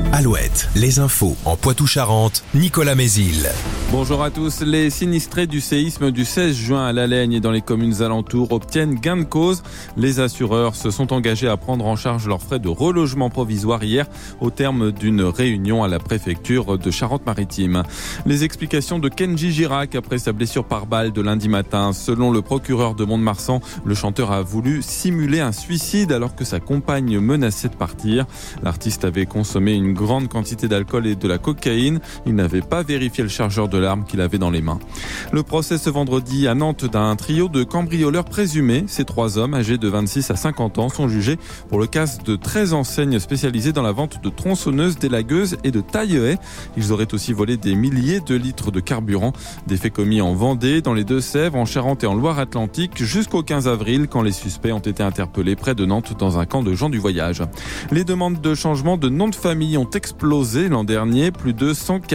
Alouette, les infos en Poitou-Charentes, Nicolas Mézil. Bonjour à tous. Les sinistrés du séisme du 16 juin à Lallaigne et dans les communes alentours obtiennent gain de cause. Les assureurs se sont engagés à prendre en charge leurs frais de relogement provisoire hier au terme d'une réunion à la préfecture de Charente-Maritime. Les explications de Kenji Girac après sa blessure par balle de lundi matin. Selon le procureur de Mont-de-Marsan, le chanteur a voulu simuler un suicide alors que sa compagne menaçait de partir. L'artiste avait consommé une grande quantité d'alcool et de la cocaïne. Il n'avait pas vérifié le chargeur de l'arme qu'il avait dans les mains. Le procès ce vendredi à Nantes d'un trio de cambrioleurs présumés. Ces 3 hommes âgés de 26 à 50 ans sont jugés pour le casse de 13 enseignes spécialisées dans la vente de tronçonneuses, d'élagueuses et de taille-haies. Ils auraient aussi volé des milliers de litres de carburant. Des faits commis en Vendée, dans les Deux-Sèvres, en Charente et en Loire-Atlantique jusqu'au 15 avril quand les suspects ont été interpellés près de Nantes dans un camp de gens du voyage. Les demandes de changement de nom de famille ont explosé l'an dernier. Plus de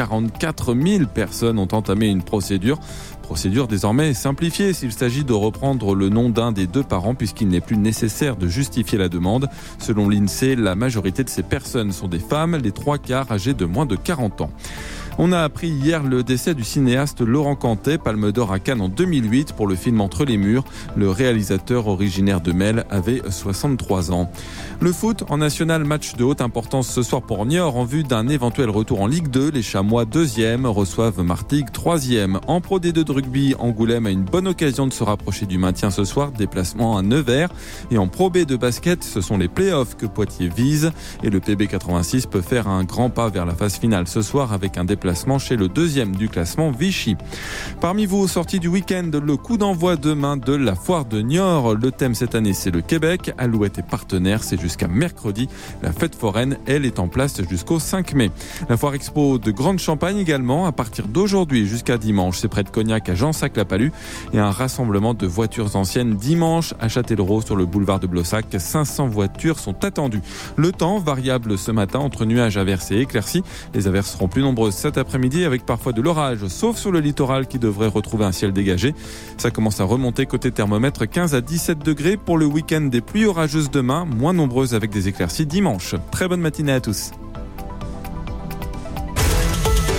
144 000 personnes ont entamé une procédure désormais simplifiée s'il s'agit de reprendre le nom d'un des 2 parents puisqu'il n'est plus nécessaire de justifier la demande. Selon l'INSEE, la majorité de ces personnes sont des femmes, les 3/4 âgées de moins de 40 ans. On a appris hier le décès du cinéaste Laurent Cantet, Palme d'Or à Cannes en 2008 pour le film Entre les murs. Le réalisateur originaire de Mel avait 63 ans. Le foot en national, match de haute importance ce soir pour Niort en vue d'un éventuel retour en Ligue 2. Les Chamois 2e reçoivent Martigues 3e. En Pro D2 de rugby, Angoulême a une bonne occasion de se rapprocher du maintien ce soir, déplacement à Nevers. Et en Pro B de basket, ce sont les playoffs que Poitiers vise. Et le PB86 peut faire un grand pas vers la phase finale ce soir avec un déplacement chez le 2e du classement, Vichy. Parmi vous, sortie du week-end, le coup d'envoi demain de la foire de Niort. Le thème cette année, c'est le Québec. Alouette est partenaire, c'est jusqu'à mercredi. La fête foraine, elle, est en place jusqu'au 5 mai. La foire expo de Grande Champagne également, à partir d'aujourd'hui jusqu'à dimanche. C'est près de Cognac à Jansac-la-Palue et un rassemblement de voitures anciennes dimanche à Châtellerault sur le boulevard de Blossac. 500 voitures sont attendues. Le temps, variable ce matin entre nuages averses et éclaircies. Les averses seront plus nombreuses cet après-midi avec parfois de l'orage, sauf sur le littoral qui devrait retrouver un ciel dégagé. Ça commence à remonter côté thermomètre, 15 à 17 degrés pour le week-end. Des pluies orageuses demain, moins nombreuses avec des éclaircies dimanche. Très bonne matinée à tous.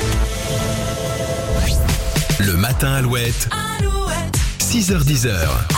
Le matin Alouette. 6h-10h.